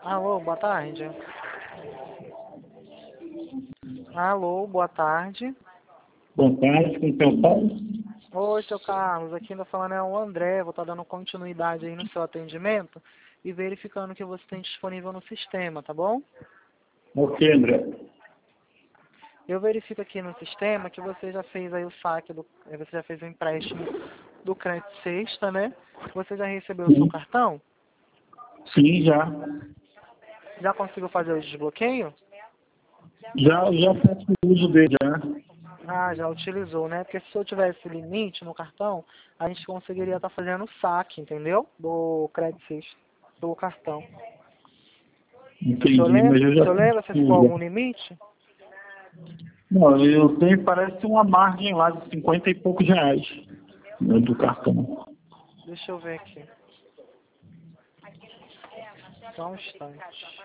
Alô, boa tarde. Alô, boa tarde. Boa tarde, com o seu Paulo? Oi, seu Carlos. Aqui ainda falando é o André. Vou estar dando continuidade aí no seu atendimento e verificando o que você tem disponível no sistema, tá bom? Ok, André. Eu verifico aqui no sistema que você já fez aí o saque, você já fez o empréstimo do crédito sexta, né? Você já recebeu o seu Sim, cartão? sim, já. Já conseguiu fazer o desbloqueio? Já faço uso dele, já. Ah, já utilizou, né? Porque se eu tivesse limite no cartão, a gente conseguiria estar fazendo o saque, entendeu? Do crédito sexta, do cartão. Entendi, mas eu O já senhor lembra se faço ficou uso. algum limite? Não, eu tenho, parece uma margem lá de 50 e poucos reais, né, do cartão. Deixa eu ver aqui. Só um instante.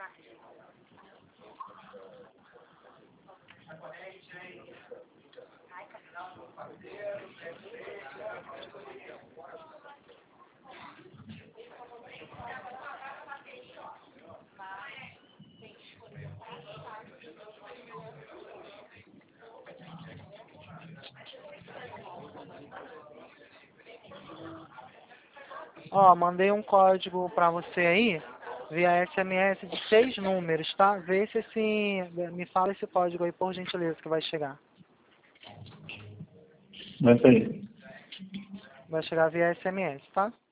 Ó, mandei um código pra você aí, via SMS de 6 números, tá? Vê se me fala esse código aí, por gentileza, que vai chegar. Mas aí. Vai chegar via SMS, tá?